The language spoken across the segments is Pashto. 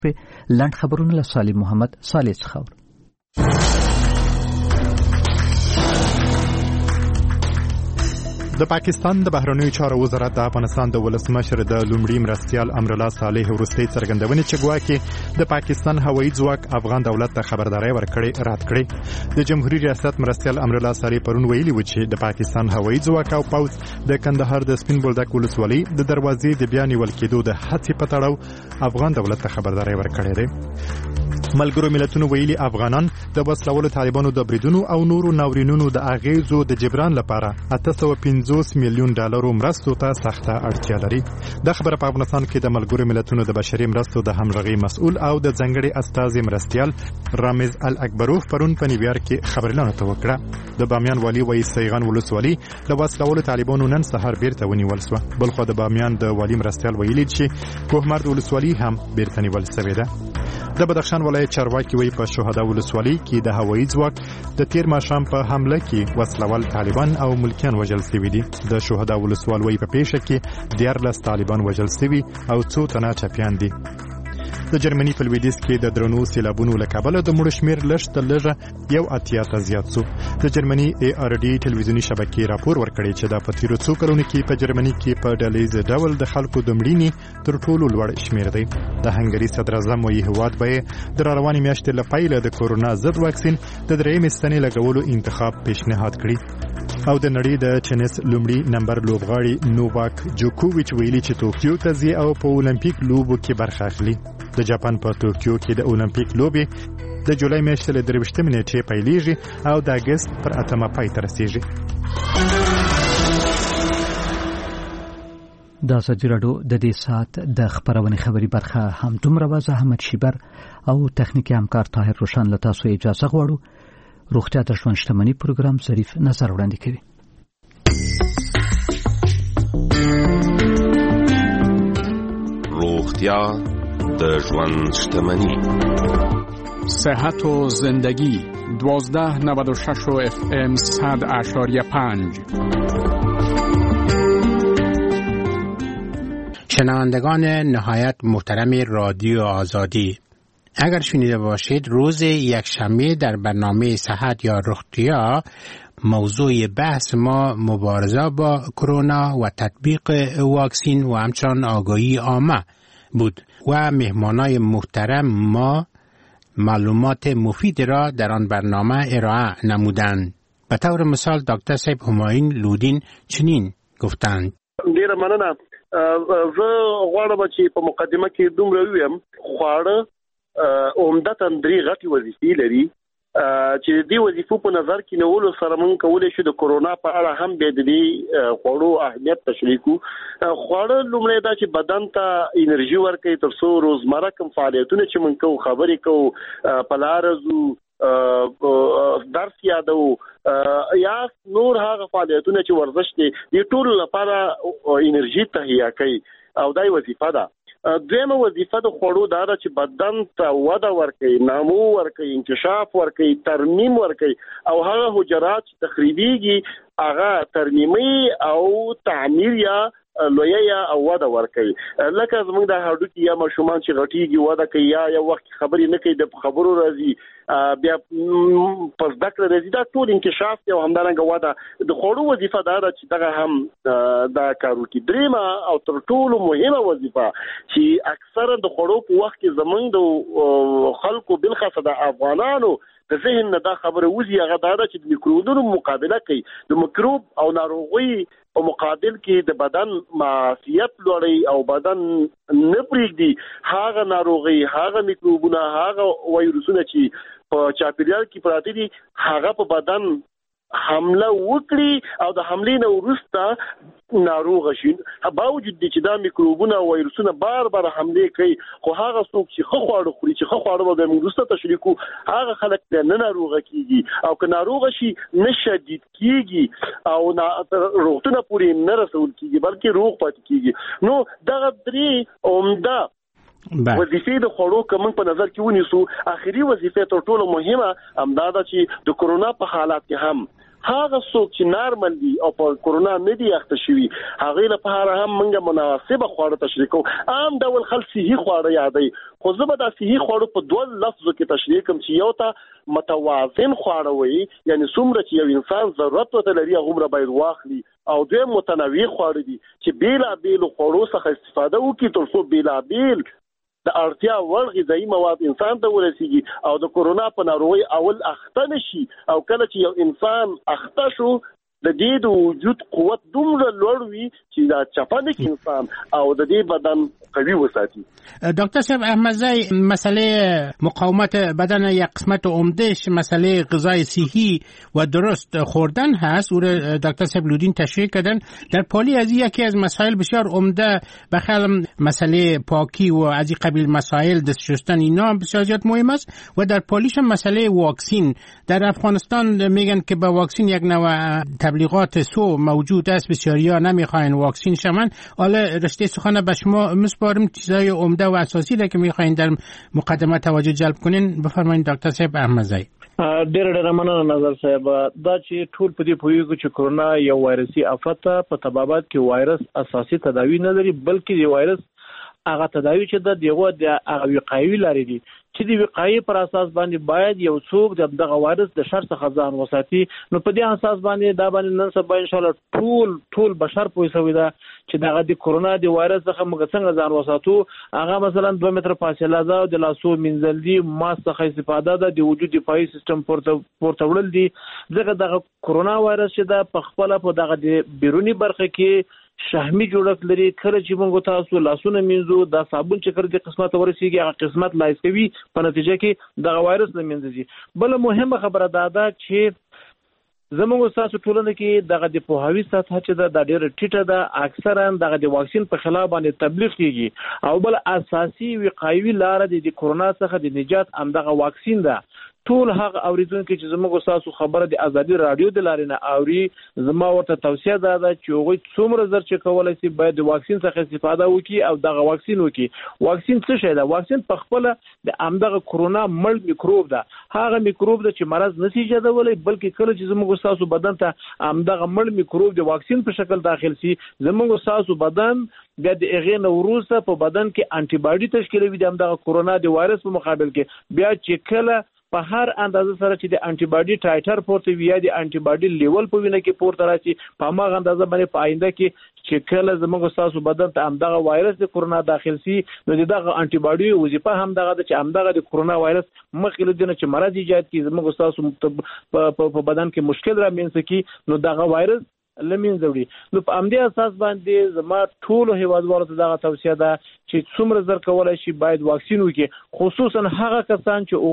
لاند خبرونه له صالح محمد صالح څخه. د پاکستان د بهرنیو چارو وزارت د افغانستان د ولسمشر د لومړي مرستیال امرالله صالح وروستي څرګندونې چې ګواکې د پاکستان هوایي ځواک افغان دولت ته خبرداري ورکړې رد کړې. د جمهوریت ریاست مرستیال امرالله صالح پرون ویلي و چې د پاکستان هوایي ځواک او پوځ د کندهار د سپین بولدک ولسوالۍ د دروازې د بیا نیول کېدو د هڅې په تړاو افغان دولت ته خبرداري ورکړې ده. ملګرو ملتونو ویلي افغانان د وسلوالو طالبانو د بریدونو او نورو ناورینونو د اغیزو د جبران لپاره 850 میلیون ډالرو مرستو ته سخته اړتیا لري. د خبره په افغانستان کې د ملګرو ملتونو د بشري مرستو د همغږي مسؤل او د ځنګړي استازي مرستیال رامز الاکبروف پرون په نیویارک کې خبرلانه توکړه. د بامیان والی وایي سیغان ولسوالي د وسلوالو طالبانو نن سهار بیرته ونیول شو. بلخو د بامیان د والی مرستیال ویلي چې کوهمرد ولسوالي هم بیرته نیول شوې ده. د بدخشان ولایت چارواکي وایي په شهدا ولسوالۍ کې د هوایي ځواک د تیر ماښام په حمله کې وسلوال طالبان او ملکیان وژل شوي دي. د شهدا ولسوالۍ په پیښه کې 14 طالبان وژل شوي او 2 تنه چپیان دي. د جرمني په لویدیځ کې د درنو سیلابونو له کبله د مړو شمېر لږ تر لږه 1 ته زیات شو. د جرمني ARD ټلویزیوني شبکې راپور ورکړی چې دا په تیرو څو کلونو کې په جرمني کې په ډلهییز ډول د خلکو د مړینې تر ټولو لوړ شمېر دی. د هنګري صدر اعظم وایي هیواد به د روانې میاشتې له پیله د کورونا ضد واکسین د درېیمې ستنې لګولو انتخاب پیشنهاد کړي. او د نړۍ د ټینس لومړي نمبر لوبغاړي نوواک جوکوویچ ویلي چې توکیو ته ځي او په اولمپیک لوبو کې برخه اخلي. د جاپان په توکیو کې د اولمپیک لوبې د جولای میاشتې له 23 نیټې پیلېږي او د اگست پر 8 پای ته رسیږي. د ازادي راډیو د دې ساعت د خبرونې خبري برخه هم دومره وه. احمد شیبر او تخنیکی همکار طاهر روشن له تاسو اجازه غواړو. روغتیا د ژوند شتمنۍ پروګرام ظریف نظر وړاندې کوي. روغتیا د ژوند شتمنۍ. صحت و زندگی 1296 FM 100.5. شنوندگان نهایت محترم رادیو آزادی، اگر شنیده باشید روز یکشنبه در برنامه صحت یا روغتیا موضوع بحث ما مبارزه با کرونا و تطبیق واکسین و همچنان آگاهی عامه بود و مهمانای محترم ما معلومات مفید را در آن برنامه ارائه نمودند. به طور مثال دکتر صاحب همایون لودین چنین گفتند: ډیره مننه. زه غواړم چې په مقدمه کې دومره ویم خواړه عمدتاً 3 غټي وظیفې لري چې دې وظیفو په نظر کې نیولو سره موږ کولای شو د کورونا په اړه هم به د دې خوړو اهمیت تشریح کوو. خواړه لومړی دا چې بدن ته انرژي ورکوي تر څو روزمره کوم فعالیتونه چې موږ کوو خبرې کوو په لاره ځو درس یادو یا نور هغه فعالیتونه چې ورزش دي د ټول لپاره انرژي تهیه کوي او دای وظیفه ده. دویمه وظیفه د خوړو دا ده چې بدن ته وده ورکوي، نمو ورکوي، انکشاف ورکوي، ترمیم ورکوي او هغه حجرات چې تخریبيږي هغه ترمیمي او تعمیر یا لویا او وده ورکوي. لکه زموږ د هډوکي یا ماشومان چې غټيږي وده کوي یا یو وخت خبرې نه کوي د خبرو راځي بیا پس دکړه راځي دا ټول انکشاف دی او همدارنګه وده د خوړو وظیفه دا ده چې دغه هم دا کارو کې. دریمه او تر ټولو مهمه وظیفه چې اکثره د خوړو په وخت کې زموږ د خلکو بالخاصه د افغانانو د ذهن نه دا خبره وزي هغه دا ده چې د میکروبونو مقابله کوي. د میکروب او ناروغي په مقابل کې د بدن معافیت لري او بدن نه پریږدي هغه ناروغي هغه میکروبونه هغه وایروسونه چې په چاپیریال کې پراته دي هغه په بدن حمله وکړي او د حملې نه وروسته ناروغ شي. باوجود دي چې دا میکروبونه او وایروسونه بار حمله کوي خو هغه څوک چې خواړه خوري چې خواړه به موږ وروسته تشریح کوو هغه خلک نه ناروغ کیږي او که ناروغ شي نه شدید کیږي او روغتونه پوری نه رسول کیږي بلکې روغ پاتې کیږي. نو دغه 3 عمده وظیفې د خوړو کوم په نظر کې ونیسو. اخري وظیفه تر ټولو مهمه همدا ده چې د کورونا په حالات کې هم هغه څوک چې نارمل دي او په کورونا نه دي اخته شوی هغه لپاره هم موږ مناسبه خواړه تشریح کوو عام ډول خلک صحي خواړه یادوي خو زه به د صحي خواړو په دوه لفظو کې تشریح کوم چې یو ته متوازن خواړه وي یعنی څومره چې یو انسان ضرورت ورته لري هغه باید واخلي او دوی متنوع خواړه دي چې بیلابیل خوړو څخه استفاده وکړي تر څو بیلابیل د اړتیا وړ غذایی مواد انسان ته ورسیږي او د کورونا په ناروغي اول اخته نشي او کله چې یو انسان اخته شو د دې د وجود قوت دومره لوړ وي چې دا چپانه کې انسان او د دې بدن قوي وساتي. دکتر صاحب احمدزی مسئله مقاومت بدن یک قسمت عمدهش مسئله غذای صحی و درست خوردن هست. او دکتر صاحب لودین تشریح کردن. در پالی از یکی از مسائل بسیار عمده بخل مسئله پاکی و از این قبیل مسائل دست شستن اینا هم بسیار زیاد مهم است و در پالیش هم مسئله واکسین. در افغانستان میگن که با واکسین یک نوع تبلیغات سو موجود است، بسیاریا نمیخواین واکسین شون. حالا رشته سخن به شما میسپارم، چیزای عمده و اساسی را که میخواین در مقدمه توجه جلب کنین بفرمایید دکتر صاحب احمدزی. ډېر مننه نظر صاحب. دا چې ټول په دې پوهیږو چې کورونا یو وایرسي آفت په طبابت کې وایرس اساسي تداوی نه لري، بلکې د وایرس هغه تداوی چې د وقایوي لري دي چې د وقایي پر اساس باندې باید یو څوک دغه وایرس د شر څخه ځان وساتي. نو په دې اساس باندې دا باندې نن سبا ان شاء الله ټول بشر پوي سوي دا چې دغه د کورونا د وایرس څخه موږ څنګه ځان وساتو. هغه مثلا 2 متر فاصله ده، د لاسو منځل دي، ماسک څخه استفاده ده، د وجود دفاعي سیستم پورته وړل دي. دغه کورونا وایرس چې دا په خپل په دغه د بیرونی برخه کې شحمي جوړښت لري. کله چې موږ تاسو لاسونه مینځو دا صابون چې کړ د قسمت ورسیږي هغه قسمت لایس کوي، په نتیجه کې دغه وایرس نه مینځي. بل مهمه خبره ده چې زموږ تاسو ټولنه کې دغه د پوهاوی سطح چې دا ډېر ټیټه ده، اکثرا دغه د واکسین په خلاف باندې تبلیغ کیږي او بل اساسي وقایوي لار د کورونا څخه د نجات همدغه واکسین ده. ټول هغه اوریدونکو چې زموږ تاسو خبره د ازادي رادیو د لارې نه اوري، زما ورته توصیه ده چې هغوی څومره زر چې کولای شي باید د واکسین څخه استفاده وکړي او دغه واکسین وکړي. واکسین څه شی ده؟ واکسین په خپل د همدغه کورونا مړ میکروب ده، هغه میکروب ده چې مرض نشي ایجادولی، بلکې کله چې زموږ تاسو بدن ته همدغه مړ میکروب د واکسین په شکل داخل شي، زموږ تاسو بدن بیا د هغې نه وروسته په بدن کې انټي باډي تشکیلوي د همدغه کورونا د وایرس په مقابل کې. بیا چې کله په هر اندازه سره چې د انټي باډي ټایټر پورته وي یا د انټي باډي لیول په وینه کې پورته راشي، په هغه اندازه باندې په آینده کې چې کله زموږ تاسو بدن ته همدغه وایرس د کورونا داخل شي، نو دغه انټي باډي وظیفه همدغه ده چې همدغه د کورونا وایرس مخکې له دې نه چې مرض ایجاد کړي زموږ تاسو په بدن کې مشکل رامنځته کړي، نو دغه وایرس لمنځه وړي. نو په همدې اساس باندې زما ټولو هیوادوالو ته دغه توصیه ده چې څومره زر کولای شي باید واکسین وکړي، خصوصا هغه کسان چې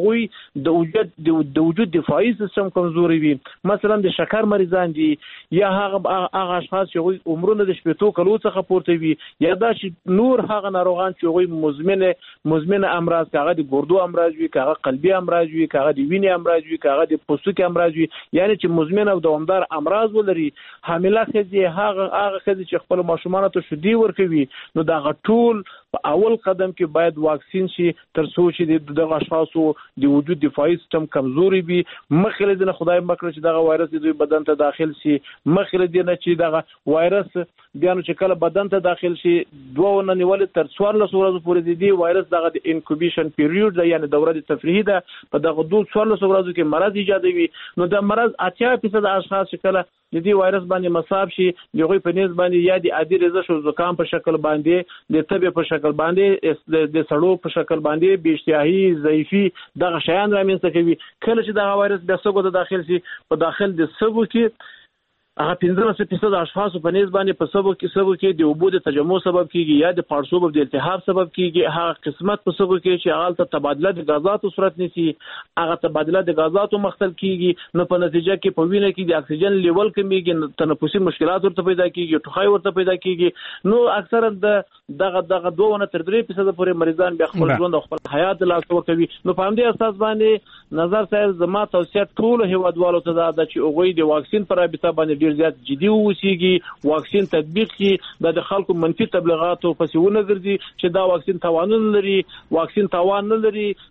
هغوی د وجود دفاعي سیستم کمزوري وي، مثلا د شکر مریضان دي یا هغه اشخاص چې هغوی عمرونه د 80 کلو څخه پورته وي، یا دا چې نور هغه ناروغان چې هغوی مزمن امراض، هغه د ګردو امراض وي، هغه قلبي امراض وي، هغه د وینې امراض وي، هغه د پوستکي امراض وي، یعنی چې مزمن او دوامدار امراض ولري. حامله ښځې هغه ښځې چې خپل ماشومانو ته شیدې ورکوي، نو دغه ټول په اول قدم کې باید واکسین شي تر څو چې دغه اشخاصو د وجود دفاعي سیستم کمزوري وي. مخکې له دې نه خدای مکړه چې دغه وایرس د دوی بدن ته داخل شي، مخکې له دې نه چې دغه وایرس بیا نو چې کله بدن ته داخل شي 2 نه نیولې تر 14 ورځې پورې د دې وایرس دغه د انکوبیشن پیریود ده، یعنی دوره د تفریحي ده، په دغه 14 ورځو کې مرض ایجادوي. نو د مرض 80% اشخاص چې کله د دې وایرس باندې مصاب شي، دغه په نسبت باندې یا د عادي رزش او زکام په شکل باندې، د تبه په شکل باندې، د سړو په شکل باندې، بېاشتهایي، ضعیفي دغه شیان رامنځته کوي. کله چې دغه وایرس د سږو ته داخل شي، په داخل د سږو کې هغه 15% اشخاص په نسبت باندې په سږو کې د اوبو د تجمع سبب کیږي یا د پړسوب د التهاب سبب کیږي. هغه قسمت په سږو کې چې هغه ته تبادله د غازاتو صورت نیسي، هغه تبادله د غازاتو مختل کیږي، نو په نتیجه کې په وینه کې د اکسیجن لیول کمیږي، تنفسي مشکلات ورته پیدا کیږي، ټوخی ورته پیدا کیږي. نو اکثرا دغه 2 نه تر 3% پورې مریضان بیا خپل ژوند او خپل حیات له لاسه ورکوي. نو په همدې اساس باندې نظر صاحب زما توصیه ټول هیوادوالو ته ده چې هغوی د واکسین پر رابطه باندې زیات جدي اوسېږي، واکسین تطبیق کړي، د خلکو منفي تبلیغاتو پسې ونه ګرځي چې دا واکسین توان نه لري، واکسین توان نه لري،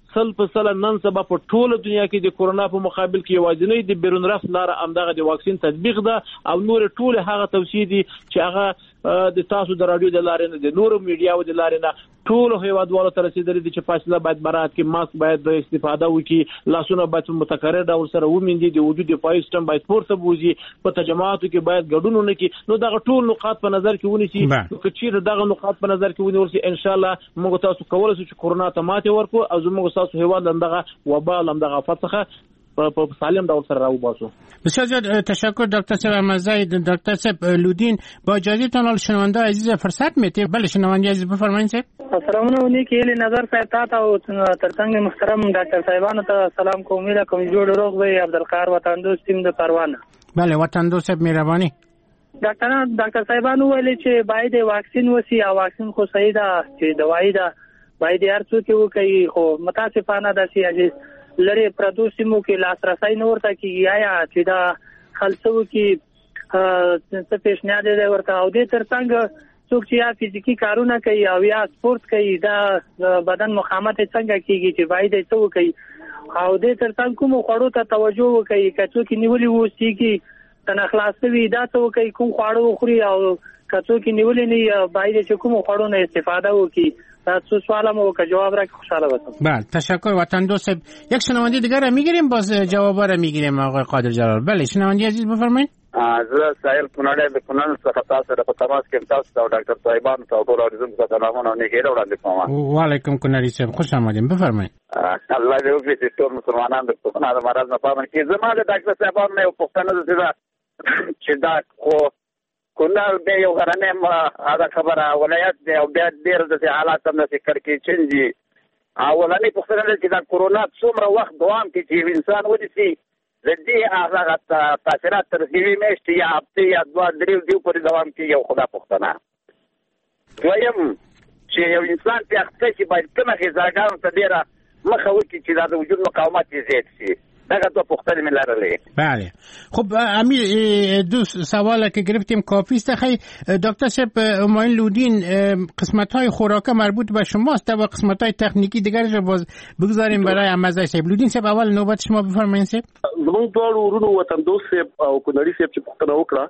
100% نن سبا په ټوله دنیا کې د کورونا په مقابل کې یوازینی د بیرون رفت لار امدغه د واکسین تطبیق ده او نور ټول هغه توصیې دي چې هغه د تاسو د رادیو د لارې نه د نور میډیاو د لارې نه ټول هیوادوالو ته رسیدلي دي چې فاصله باید مراعات کړي، ماسک باید د استفاده وکړي، لاسونه باید متکرر ډول سره ومینځي، د وجود دفاعي سیستم باید پورته بوزي، په تجمعاتو کې باید ګډون ونه کړي. نو دغه ټول نقاط په نظر کې ونیسي. نو که چیرې دغه نقاط په نظر کې ونیول شي ان شاء الله موږ تاسو کولای شو چې کورونا ته ماته ورکو او زموږ تاسو هیواد لندغه وبا لندغه فتخه په سالم ډول سره راوباسو. بسیار زیاد تشکر دکتر صاحب مزید. دکتر صاحب لودین با اجازهتان حال شنونده عزیز فرصت میته. بله شنونده عزیز بفرمایید صاحب. السلام علیکم نظر صاحب تا او ترڅنګ محترم ډاکټر صاحبانو ته سلام کوم. امید کوم جوړ روغ وي. عبدالقاهر وطن دوست تیم د پروانه. بله وطن دوست صاحب مهرباني. ډاکټر صاحبانو ویلي چې باید واکسین وسی او واکسین خو صحیح ده چې دوايي ده باید هر څوک یې کوي، خو متاسفانه ده چې عزیز لری پردوسیمو کې لاسرسي نور ته کیږي یا چې دا خلصو کې څه پیشنهاد دی ورته او دې ترڅنګ څوک چې یا فزیکی کارونه کوي او یا سپورت کوي دا بدن مقاومت څنګه کیږي چې باید یې څه کوي او دې ترڅنګ کوم خوړو ته توجه وکړي که څوک نیولې وسی کی تنه خلاصوي دا څه کوي کوم خواړه وخوري او که څوک نیولې نه باید چې کوم خوړو نه استفاده وکړي. تاسو سوالمو که جواب راکړئ خوشاله باشم. بله تشکر وطن دوست. یک شنونده دیگر را میگیریم باز جوابا را میگیریم آقای قادر جلال. بله شنونده عزیز بفرمایید. زه سایل کونړی د کونړ څخه تاسو سره په تماس کې تاسو او ډاکټر صاحبانو ته ټول اورېدونکو ته سلامونه او نیکۍ وړاندې کوم. وعلیکم کونړی صاحب خوش آمدید بفرمایید. الله دې وکړي چې ټول مسلمانان د کورونا د مرض نه پامن کړي. زما د ډاکټر صاحبانو نه یو پوښتنه ده چې دا خو کونړ به یو غرنه هغه خبره ولایت دی او بیا ډېر د حالات هم د فکر کې چینجي. اولنې پوښتنه ده چې دا کورونا څومره وخت دوام کوي چې انسان ونیسي د دې هغه تاثیرات تر یوې میاشتې یا هفتې یا دوه درې ورځې پورې دوام کوي. یو خدا پوښتنه. دویم چې یو انسان په اخته کې باید کومه غذاګانو ته ډېره مخه وکړي چې دا د وجود مقاومت یې زیات شي. دغه دو پوښتنې مې لرلې. بله خب امیر دو سوال که گرفتیم کافی است. خیلی دکتر صاحب همایون لودین قسمت‌های خوراک مربوط به شماست و قسمت‌های تکنیکی دیگرش رو باز بگذاریم برای امزای صاحب. لودین صاحب اول نوبت شما بفرمایید صاحب. زموږ ټول ورونو وطن دوست صاحب او کونړی صاحب چې پوښتنه وکړه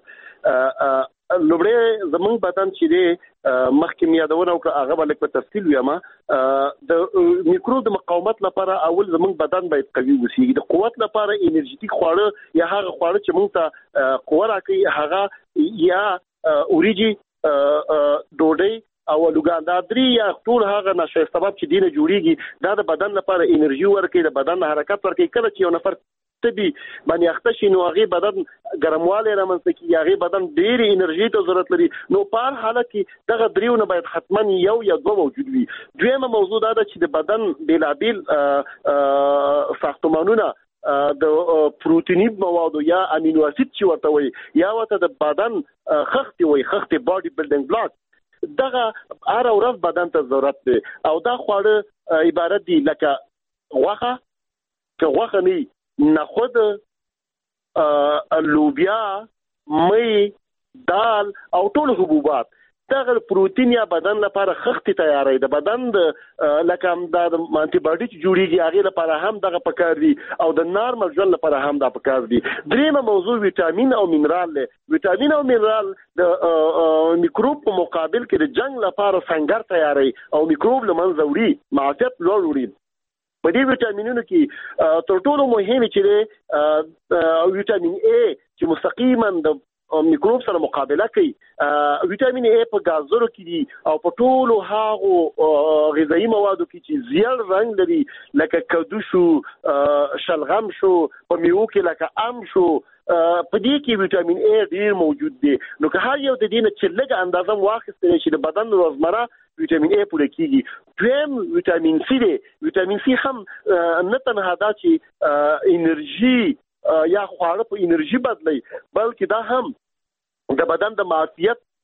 لومړی زموږ بدن چې دی مخکې یادونه وکړه هغه به لږ په تفصیل ویم. د میکروب د مقاومت لپاره اول زموږ بدن باید قوي وي. د قوت لپاره انرژیټیک خواړه یا هغه خواړه چې موږ ته قوت راکوي هغه یا اوریجی ډوډۍ او لوګاندا درې یا ټول هغه نشه سبب چې دینه جوړیږي دا د بدن لپاره انرژي ورکوي، د بدن حرکت ورکوي. کله چې یو نفر تبي باندې اخته شي نو هغه بدن ګرمواله رامنځته کوي، هغه بدن ډېر انرژي ته ضرورت لري. نو په حالت کې دغه دریونه باید حتما یو یا دوه موجود وي. دویمه موضوع دا ده چې د بدن بیلابیل ساختمانونه د پروتینی موادو یا امینو اسید چې ورته وي یا ورته د بدن خښتې وي، خښتې باډي بیلډینګ بلاک دغه هر ورځ بدن ته ضرورت دی. او دا خواړه عبارت دي لکه غوښه، که غوښه نه نخود، لوبیا، مې، دال او ټول حبوبات. دغه پروتین یا بدن لپاره خښتې تیارې د بدن د لکه د انټي باډي چې جوړیږي هغه لپاره هم دغه پکار دي او د نارمل ژوند لپاره هم دا پکار دي. دریمه موضوع ویټامین او مینرال دی. ویټامین او مینرال د میکروب په مقابل کې د جنگ لپاره څنګه تیارې او میکروب لمنځه وړي، معافیت لوړ وړي. په دې ویټامینونو کې تر ټولو مهم چې ویټامین A چې مستقیما د میکروب سره مقابله کوي. ویټامین A په گازرو کې دي او په ټولو هغه غذایی موادو کې چې زیړ رنگ لري لکه کدو شو، شلغم شو، په میوو کې لکه ام شو، په دې کې ویټامین A ډیر موجود دی. نو که هر یو د دې نه چې لږه اندازه واخیستل شي د بدن روزمره ویټامین A پوره کیږي. دویم ویټامین C دی. ویټامین C هم نه تنها دا چې انرژي یا خواړه په انرژي بدلي بلکې دا هم د بدن د معافیت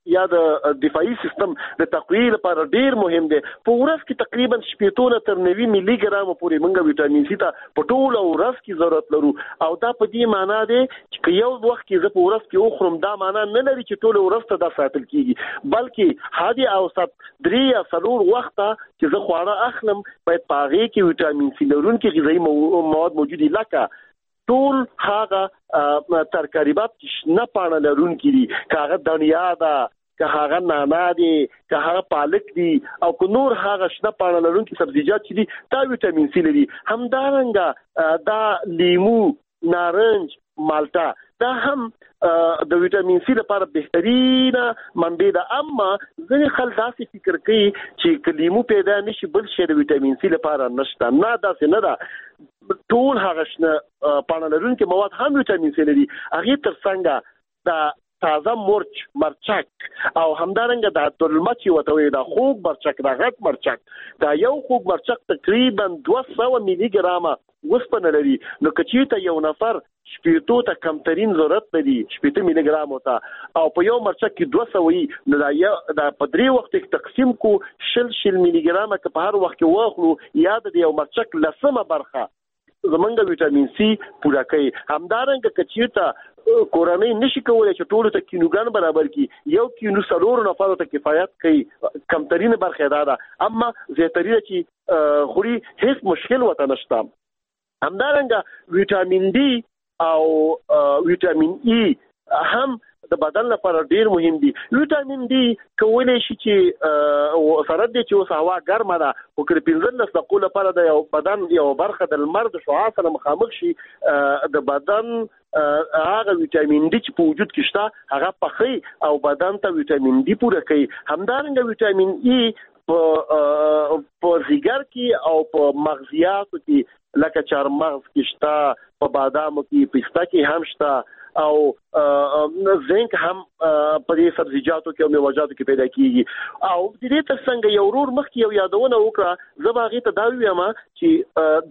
یا د دفاعي سیستم د تقویه لپاره ډیر مهم دی. په ورځ کې تقریبا 80 تر 90 ملي ګرام پورې موږ وټامین سي ته په ټوله ورځ کې ضرورت لرو او دا په دې معنی دی چې یو وخت کې زه په ورځ کې وخورم دا معنی نه لري چې ټوله ورځ ته دا ساتل کیږي، بلکې هادي او 3 یا 4 وخت چې زه خواړه اخلم باید پاغي کې وټامین سي لرونکي غذایی مواد موجود دي، لکه ټول هغه ترکاریات چې نه پاڼه لرونکي دي، کاغه دنیا ده، که هغه نانا دي، که هغه پالک دي او که نور هغه شنه پاڼه لرونکي سبزیجات چې دي دا وټامین سي لري. همدارنګه دا لیمو، نارنج، مالټا دا هم د وټامین سي لپاره بهترینه منبع ده. اما ځینې خلک داسې فکر کوي چې کلیمو پیدا نشي بل شی د وټامین سي لپاره نشته. نه، داسې نه ده. ټول هغه شنه پاڼه لرونکي مواد هم وټامین سي لري. هغه ترڅنګ د تازه مرچک او همدارنګه د دلمچ وتوي د خوږ مرچک، د غټ مرچک، دا یو خوږ مرچک تقریبا 200 ملي ګرامه وسپنه لري. نو کچېته یو نفر 80 ته کمترین ضرورت لري 80 ملي ګرام وته او په یو مرچک کې 200 وي، نو دا په 3 وخت کې تقسیم کو 60 ملي ګرامه که په هر وخت کې واخلو یا د یو مرچک لسمه برخه زمونږ وټامین سي پوره کوي. همدارنګه کچېته کورنۍ نشي کولای چې ټول ته کینوګان برابر کی، یو کینو 4 نفر ته کفایت کوي، کمترین برخه ده، اما زیاتره چې خوري هیڅ مشکل وته نشته. همدارنګه وټامین ډي او وټامین ای هم د بدن لپاره ډیر مهم دي. وټامین ډي کولای شي چې سره د چې اوس هوا ګرمه ده او کله 15 دقیقو لپاره د یو بدن یو برخه د لمر د شعاع سره مخامخ شي، د بدن هغه وټامین ډي چې په وجود کې شته هغه پخې او بدن ته وټامین ډي پوره کوي. همدارنګه وټامین ای په زیګر کې او په مغزیاتو کې لکه چارمغز کې شته، په بادامو کې، پسته کې هم شته او زنک هم په دې سبزیجاتو کې او میوه‌جاتو کې پیدا کیږي. او د دې ترڅنګ یو ورور مخکې یو یادونه وکړه، زه باغې ته دا وایم چې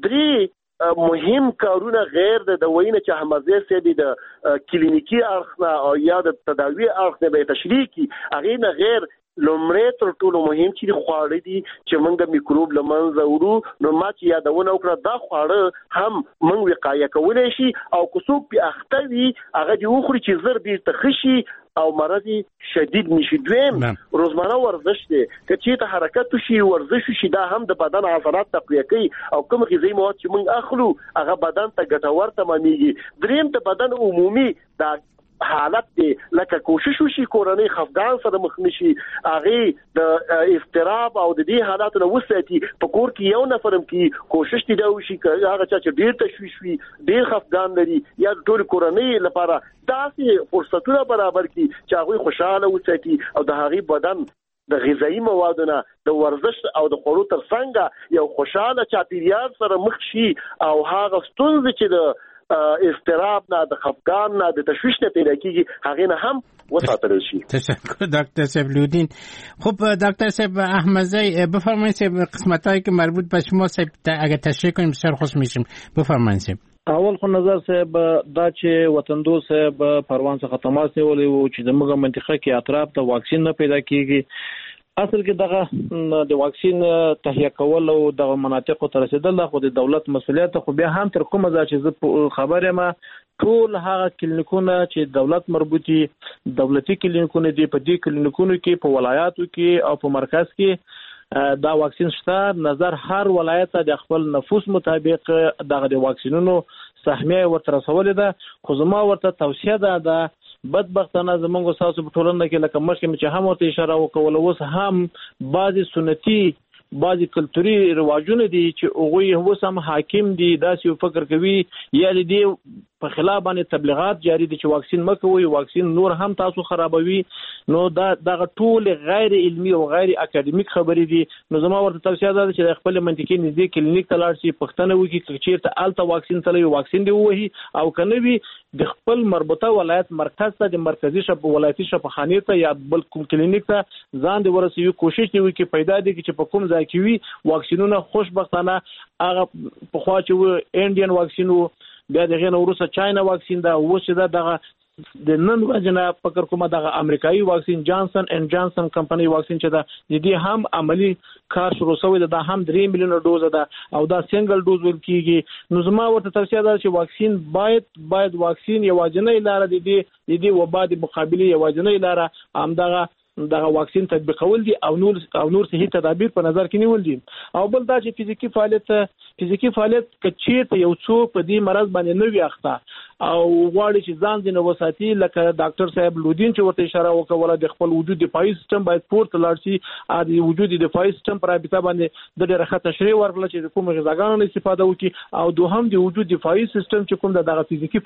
3 مهم کارونه غیر د وینې چې حمزه سي د کلینیکی اړخ او یا د تداوی اړخ نه به تشریح کی، هغه نه غیر لومړی تر ټولو مهم چې خواړه دي چې موږ میکروب لمنځه وړو. نو ما چې یادونه وکړه دا خواړه هم موږ وقایه کولای شي او که څوک په اخته وي هغه دی وخوري چې زر بیرته خشي او مرض شدید نشي. دویم روزمانه ورزش دی، که چې ته حرکت وشي ورزش وشي دا هم د بدن عضلات تقویه کوي او کوم غذایی مواد چې موږ اخلو هغه بدن ته ګټور تمامېږي. دریم د بدن عمومي دا حالت دی، لکه کوشش وشي کورنۍ خفګان سره مخ نشي، هغه د اضطراب او د دې حالاتو نه وساتي. په کور کې یو نفرم کې کوشش دی دا وشي هغه چې ډیر تشویش وي، ډیر خفګان لري، یا ټول کورنۍ لپاره داسې فرصتونه برابر کړي چې هغه خوشاله وساتي او د هغه بدن د غذایی موادونو د ورزش او د خوړو ترڅنګ یو خوشاله چاپیریال سره مخ شي او هغه ستونزې چې د استراب نه، د خفګان نه، د تشویش نه پیدا کیږي هغه نه هم وساتل شي. تشکر دکتر سیفلودین. خب دکتر صاحب احمدزی بفرمایید قسمتایی که مربوط به شما صاحب اگر تشریح کنیم بسیار خوش میشیم. بفرمایید. اول خو نظر صاحب دا چې وطندو صاحب پروان څخه تماس نیولې وو چې د موږ منطقه کې اطراف ته واکسین نه پیدا کیږي. اصل کې دغه د واکسین تهیه کول او د مناطقو ته رسیدل خو د دولت مسؤلیت، خو بیا هم تر کومه ځای چې زه خبره ما ټول هغه کلینیکونه چې دولت مربوطي دولتي کلینیکونه دي، په دې کلینیکونو کې په ولایاتو کې او په مرکز کې دا واکسین شته. نظر هر ولایت د خپل نفوس مطابق دغه د واکسینونو سهمیه ورته رسولې ده. خو زما ورته توصیه ده بدبختانه زمونږ ساسو په ټولنه کې لکه مخکې چې هم ورته اشاره وکوله، اوس هم بعضی سنتي بعضی کلتوري رواجونه دي چې هغوی اوس هم حاکم دي، داسې فکر کوي یا دې په خلاف باندې تبلیغات جاری دي چې واکسین مکوئ، واکسین نور هم تاسو خرابوي. نو دا ټول غیر علمي او غیر اکاډمیک خبرې دي. نو زما ورته توصیه ده چې د خپل منطقي نږدې کلینیک ته لاړ شي، پښتنه وکړي چې چیرته الته واکسین تلوي واکسین دی ووهي، او کنه وي د خپل مربوطه ولایت مرکز ته د مرکزی شپ ولایتي شفاخانې ته یا بل کوم کلینیک ته ځان دی ورسوي، کوشش دی وکړي پیدا دي چې په کوم ځای کې وي واکسینونه. خوشبختانه هغه په خوا چې انډین واکسین وو، بیا دغه نو وروسته چاینا واکسین دا اوس چې دغه د نن ورځې نه فکر کوم د امریکایي واکسین جانسن اند جانسن کمپنی واکسین چې د دې هم عملی کار شروع شوی دا هم 3 میلیون ډوز ده او دا سنگل ډوز ول کیږي. نو زما ورته توصیه ده چې واکسین باید واکسین یوازینۍ لار د دې وبا د مقابله یوازینۍ لار همدغه واکسین تطبیقول دي او نور صحي تدابیر په نظر کې نیول دي. او بل دا چې فزیکی فعالیت کچې ته یو څوک په دې مرض باندې نه وي اخته او غواړي چې ځان ځنه وساتي لکه ډاکټر صاحب لودین چې ورته اشاره وکوله د خپل وجود دفاعي سیستم باید پورته لاړ شي د وجود دفاعي سیستم پر رابطه باندې د ډېر ښه تشریح ورکړل چې کوم غذاګانو استفاده وکړي او دوهم د وجود دفاعي سیستم چې کوم دغه فزیکی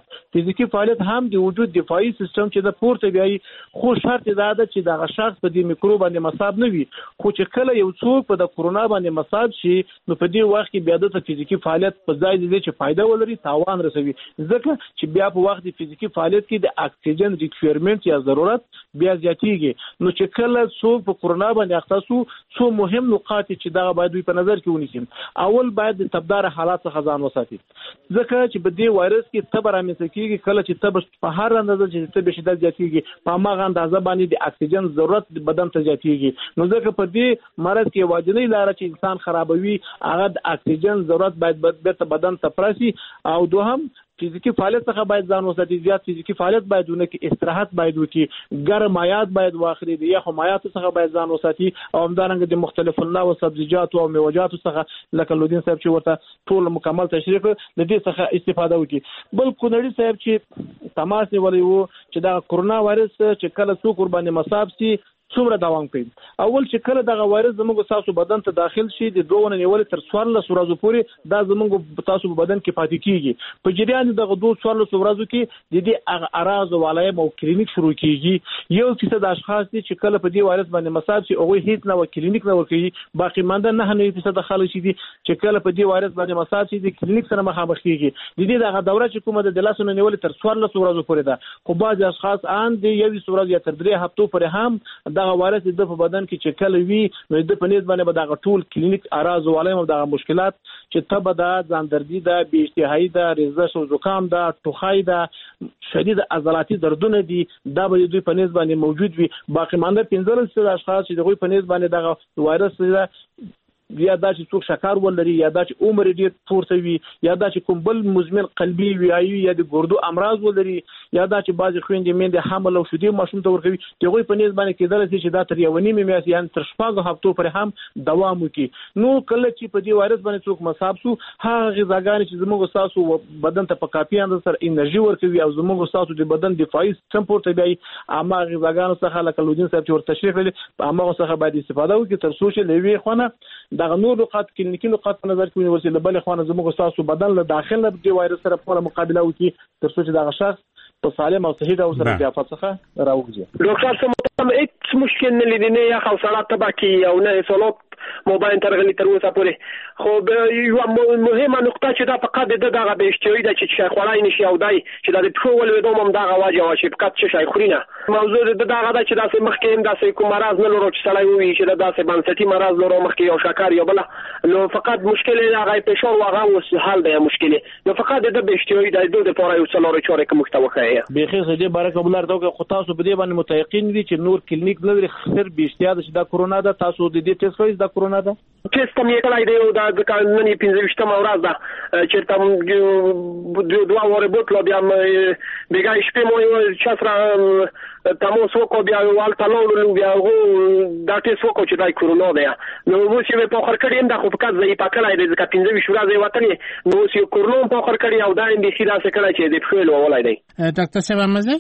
فعالیت هم د وجود دفاعي سیستم چې د پورته بیاي خو شرط دا ده چې دغه شخص په دې میکروب باندې مصاب نه وي. خو چې کله یو څوک په د کورونا باندې مصاب شي نو په دې وخت کې بیا د فزیکی فعالیت په ځای دي چې فائدہ ولري تاوان رسوي ځکه چې بیا په وخت د فزیکی فعالیت کې د اکسیجن ریکوایرمنت یا ضرورت بیا زیاتیږي. نو چې کله څوک په کورونا باندې اخته شو څو مهم نقاط چې دا باید په نظر کې ونیسي. اول باید د تبدار حالات څخه ځان وساتي ځکه چې په دې وایرس کې تب رامنځته کیږي کله چې تب په هر اندازه چې تب شدت زیاتیږي په هغه اندازه باندې د اکسیجن ضرورت بدن ته زیاتیږي. نو ځکه په دې مرض کې واجبنی لار چې انسان خرابوي هغه د اکسیجن ضرورت باید بدن ته پرسي. او دوهم فزیکی فعالیت څخه باید ځان وساتي. زیات فزیکی فعالیت باید ونه کې استراحت باید وکړي ګرم مایات باید واخلي د یخ مایات څخه باید ځان وساتي او همدارنګه د مختلف الله او سبزیجات او میوجات څخه لکه لودین صاحب چې ورته ټول مکمل تشریح د دې څخه استفاده وکړي. بل کونړي صاحب چې تماس نیولې وو چې دا کورونا وایرس چې کله څوک ور باندې مصاب شي څومره دوام کوي. اول چې کله دغه وایرس زموږ تاسو بدن ته داخل شي د دوه نیولې تر 14 ورځې پورې دا زموږ تاسو په بدن کې پاتې کیږي. په جریان دغه 14 ورځو کې د دې اعراض او علائم او کلینیک شروع کیږي. یو فیصد اشخاص دي چې کله په دې وایرس باندې مصاب شي او هیڅ نه کلینیک نه ورکوي. باقی مانده 9% خلک شي دي چې کله په دې وایرس باندې مصاب شي د کلینیک سره مخامخ کیږي. د دې دغه دوره چې کومه د لاسونو نیولې تر 14 ورځې پورې ده. خو بعض اشخاص ان د 21 ورځې یا تر 3 هفتو پورې هم دغه وایرس د په بدن کې چې کله وي نو د په نسبت باندې به دغه ټول کلینیک اعراض او علائم او دغه مشکلات چې تبه ده ځان دردي ده بې اشتهایی ده رزش او زکام ده ټوخی ده شدید عضلاتي دردونه دي دا به دوی په نسبت باندې موجود وي. باقی مانده 15% اشخاص چې دوی په نسبت باندې دغه وایرس یا دا چې څوک شکر ولري یا دا چې عمر ډیر پورته وي یا دا چې کوم بل مزمن قلبي ویایي یا د ګردو امراض ولري یا دا چې بعضی خويندې مېندې حمل او شدید ماشوم ته ورکوي دغه په نسبت باندې کېدل چې دا تر یو نیمه میاشت یا تر شپږ هفتو پورې هم دوام وکړي. نو کله چې په دې وایرس باندې څوک مصاب شو هغه غذاګانې چې زموږ تاسو بدن ته په کافي اندازه سره انرژي ورکوي او زموږ تاسو د بدن دفاعي سیستم پورته بیاي اما غذاګانو څخه لکه لودین صاحب چې ورته تشریح کړل اما څخه باید استفاده وکړي تر څو چې لوي خونه دغه نور نقاط کلینیکي نقاط په نظر کې ونیول شي. بل خوانه زموږ تاسو بدن له داخله د وایرس سره په مقابله وکړي تر څو چې دغه شخص په سالم او صحي ډول سره د افات څخه راوځي. ډاکټر سم هیڅ مشکل نه لیدنه یا خاصه تباکی او نه سلوک موبایل ترغلی تر اوسه پورې. خو یو مهمه نقطه چې دا فقط دغه به اشتیاقي ده چې شای خورای نشي او دای چې د ټول ولودوم هم دغه واجب او چې فقط شای خورینه موضوع دغه ده چې داسې مخکې هم داسې کوم مرض نه لرو چې سړی وي چې داسې بنسټي مرض لرو مخکې یو شکر یا بل نو فقط مشکل نه غي پېښور واغه اوس حل دی مشکل نو فقط د اشتیاقي د دوه لپاره یو څلور چورې کوم محتوی به خیر دې بارک الله ته خو تاسو په دې باندې متيقن دي چې نور کلینیک نه لري خیر به اشتیا ده چې دا کورونا ده تاسو د دې ټیسټ کوئ دا کورونا ده ټیسټ یې کړای دی دا د نن 15 ورځ ده چې تم دوه وره بوتلو بیا بیګا شپې مو چاسره تاسو وکړو بیا وال تلو بیا دا ټیسټ وکړو چې دا کورونا ده نو مو چې په اخر کې دا خو فقط ځای پاکلای دی چې 15 ورځې وته نو چې کورونا په اخر کې او دا اندې سیدا څه کړای چې د فعل ولای دی. ډاکټر صاحب مزه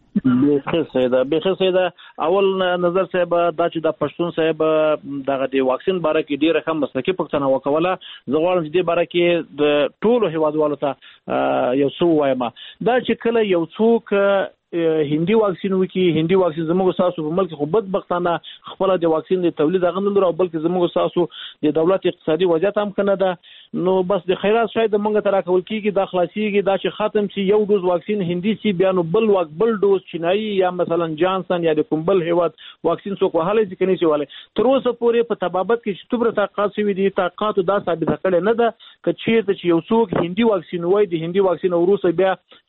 بخیر سیدا اول نظر صاحب دا چې د پښتون صاحب دغه د واکسین باره کې ډیره کم مسلکي پښتنه وکوله زه غواړم چې د باره کې د ټولو هیوادوالو ته یو څه وایم دا چې کله یو څوک هندي واکسین وکي هندي واکسین زموږ تاسو په ملک خو بدبختانه خپل د واکسین د تولید غندل او بلکې زموږ تاسو د دولت اقتصادي وضعیت هم کنه ده نو بس د خیرات شاید موږ تر راکول کیږي د خلاصيږي دا چې ختم شي یو ډوز واکسین هندي سي بیا نو بل ډوز چینایي یا مثلا جانسن یا د کوم بل هیواد واکسین څوک وهاله چې کني شي والے تر اوسه پورې په تبابت کې چې تبره طاقت سوي دي طاقت دا ثابت کړي نه ده چې یو څوک هندي واکسین وای د هندي واکسین وروسته بیا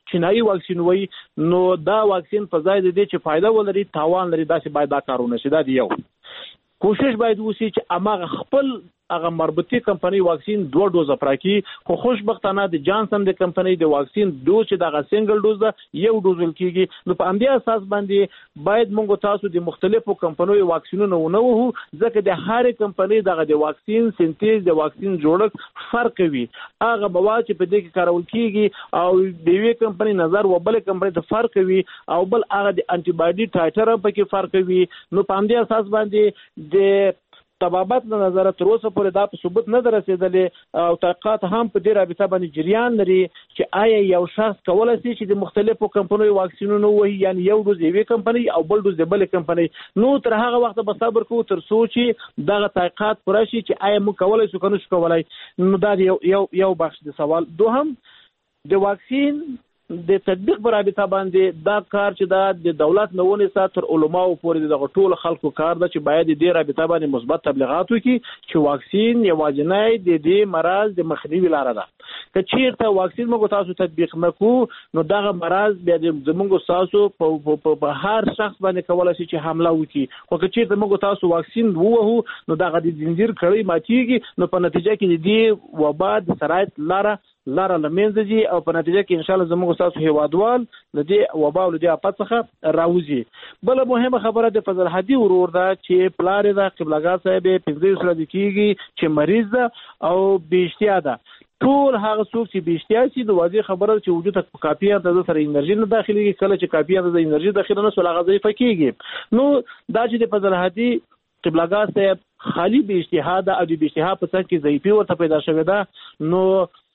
چینایي واکسین وای نو دا واکسین په ځای د دې چې فائدہ ولري تاوان لري داسې باید دا کارونه شي. دا دی یو کوشش باید وشي چې اماغه خپل هغه مربوطي کمپنۍ واکسین 2 ډوزه پراکي خو خوشبختانه د جانسن د کمپنۍ د واکسین ډوز چې دغه سنگل ډوز ده یو ډوز کېږي. نو په همدې اساس باندې باید موږ تاسو د مختلفو کمپنیو واکسینونه ونه وو ځکه د هر کمپنۍ دغه د واکسین سنتیز د واکسین جوړښت فرق وي. هغه مواد چې په دې کې کارول کېږي او د یوې کمپنۍ نظر و بل کمپنۍ ته فرق وي او بل هغه د انټي باډي ټایټر په کې فرق وي. نو په همدې اساس باندې د طبابت نه نظر تر اوسه پورې دا په ثبوت نه رسیدلې او تحقیقات هم په دې رابطه باندې جریان لري چې آیا یو شخص کولای شي چې د مختلفو کمپنیو واکسینونه وایي یعنی یو ډوز یوې کمپنۍ او بل ډوز د بل کمپنۍ. نو تر هغه وخت به صبر کوو تر څو چې دغه تحقیقات پوره شي چې آیا موږ کولای شو کنه شو کولای. نو دا یو بخش د سوال. دوهم د واکسین د تطبیق پر رابطه باندې دا کار چې دا د دولت نه ونې ساتر علماو پورې دغه ټول خلکو کار ده چې باید د رابطه باندې مثبت تبلیغات وکړي چې واکسین یوازینی د دې مرض د مخنیوي لاره ده. که چیرته واکسین موږ تاسو تطبیق نکو نو دغه مرض بیا د زموږ تاسو په هر شخص باندې کولای شي چې حمله وکړي. خو که چیرته موږ تاسو واکسین ووهو نو دغه د زنجیر کړۍ ماتیږي نو په نتیجه کې د دې وبا د سرایت لاره لمنځه ځي او په نتیجه کې ان شاء الله زموږ تاسو هیوادوال د دې وبا او د دې آفت څخه راوځي. بل مهمه خبره د فضل هدي ورور ده چې پلار د قبلګاه صاحب 15 سره د کیږي چې مریض ده او بېشتیا ده. ټول هغه څوک چې بېشتیا شي د واضح خبره چې وجود ته کافي اندازه سره انرژي نه داخليږي کله چې کافي اندازه انرژي داخله نه سول هغه ضعیفه کیږي. نو دا چې د فضل هدي قبلګاه صاحب خالی بېشتیا ده او د بېشتیا په څنګ کې ضعیفي ورته پیدا شوې ده نو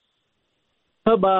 تبا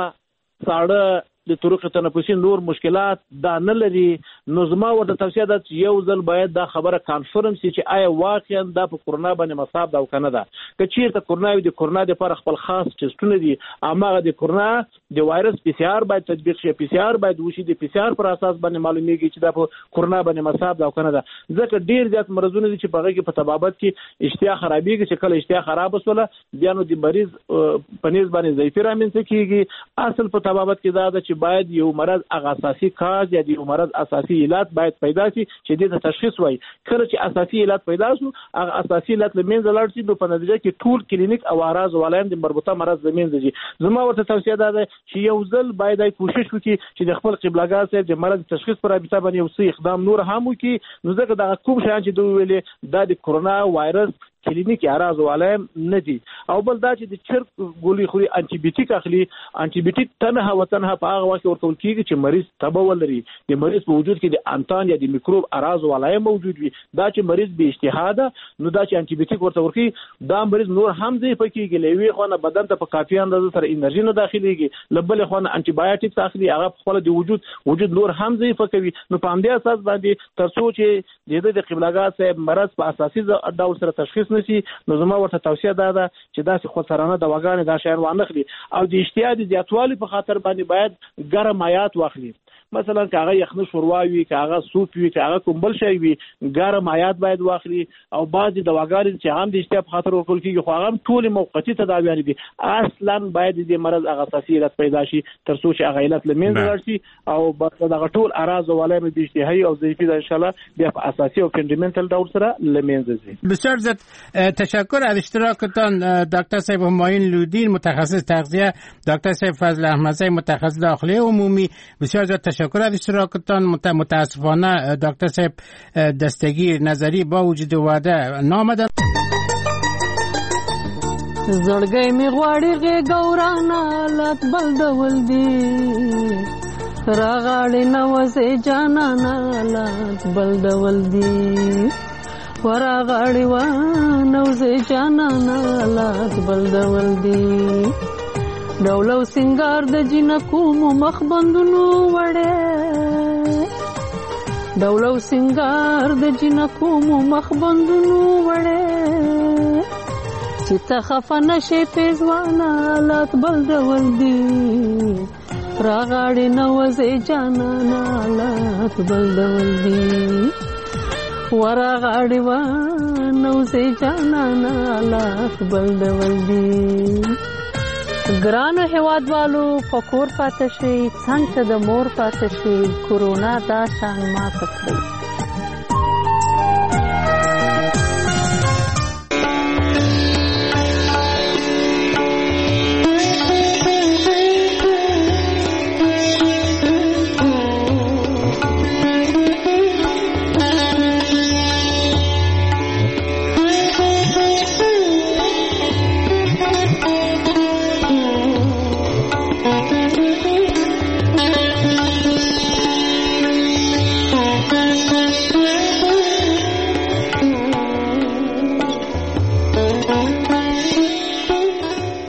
ساړه د طرق تنفسي نور مشکلات دا نه لري. نو زما ورته توصیه ده چې یو ځل باید دا خبره کانفرم شي چې آیا واقعا دا په کورونا باندې مصاب ده او کنه ده. که چیرته کورونا وي د کورونا لپاره خپل خاص ټیسټونه دي اماغه د کورونا د وایرس پی سی آر باید تطبیق شي. پی سی آر باید وشي د پی سی آر پر اساس باندې معلومیږي چې دا په کورونا باندې مصاب ده او کنه ده. ځکه ډیر زیات مرزونه دي چې په هغه کې په طبابت کې اشتها خرابېږي چې کله اشتها خراب وسوله بیا نو د مریض پنيز باندې ضعیفي رامنځته کیږي. اصل په طبابت کې دا ده چې باید یو مرض هغه اساسي کاز یا د مرض اساسي علت باید پیدا شي چې د تشخیص وای. کله چې اساسي علت پیدا شو هغه اساسي علت لمنځه لاړ شي نو په نتیجه کې ټول کلینیک او اراز ولایم د مربوطه مرض لمنځه ځي. زما ورته توصیه ده چې یو ځل باید کوشش وکړي چې د خپل قبلګاه صاحب د مرض تشخیص پر رابطه باندې یو څه اقدام نور هم وکړي. نو ځکه دا کوم شیان چې دوی ویلې دا د کورونا وایرس کلینیک اراز ولایم نه دي. او بل دا چې د چرګ ګولي خوري انټي بیوټیک اخلي. انټي بیوټیک تنها وتنها په هغه وخت ورکول کیږي چې مریض تبه ولري. د مریض په وجود کې د انتان یا د میکروب اراز ولایم موجود وي. دا چې مریض به اشتها ده نو دا چې انټي بیوټیک ورته ورکي دا مریض نور هم ضعیف کیږي. لوي خو نه بدن ته په کافي اندازه سره انرژي نه داخليږي. لبل خو نه انټي بایوټیک اخلي هغه خپل د وجود نور هم ضعیف کوي. نو په همدې اساس باندې ترڅو چې د قبلګاه صاحب مرض په اساسي ډول سره تشخیص نشي نو زما ورته توصیه ده چې داسې خودسرانه دواګانې دا شیان وانخلي او د اشتها د زیاتوالي په خاطر باندې باید ګرم مایات واخلي. مثلا که هغه یخنه شوروا وي که هغه سوپ وي که هغه کوم بل شی وي ګرم مایات باید واخلي. او بعضې دواګانې چې هم د اشتها په خاطر ورکول کېږي خو هغه هم ټولې موقتي تداویانې دي. اصلا باید د مرض هغه اساسي علت پیدا شي تر څو چې هغه علت له منځه لاړ شي او دغه ټول اراز او ولایم د اشتهایي او ضعیفي ده انشاءالله بیا په اساسي او فندامنتال ډول سره له منځه ځي. بسیار زیات تشکر از اشتراکتان دکتر صاحب همایون لودین متخصص تغذیه، دکتر صاحب فضل احمد صاحب متخصص داخلی عمومی. بسیار زیاد تشکر از اشتراکتان. متاسفانه دکتر صاحب دستگیر نظری با وجود وعده نامدن. زړګی می غواړي غورانا لات بل ډول دی راغاړي نوځي جانانا لات بل ډول دی وراغاړي و نوځي جانانا لات بل ډول دی ډولو سنگار د جنکو مخ بندونو وړه ډولو سنگار د جنکو مخ بندونو وړه چې ته خفه نشې پیزوانا لات بل ډول دی راغاړي نوځي جانانا لات بل ډول دی وراغاړي و نوځي جانانا لات بل ډول دی ګرانو هیوادوالو په کور پاتې شئ، څنګ ته د مور پاتې شئ، کورونا دا شان ماته کړئ.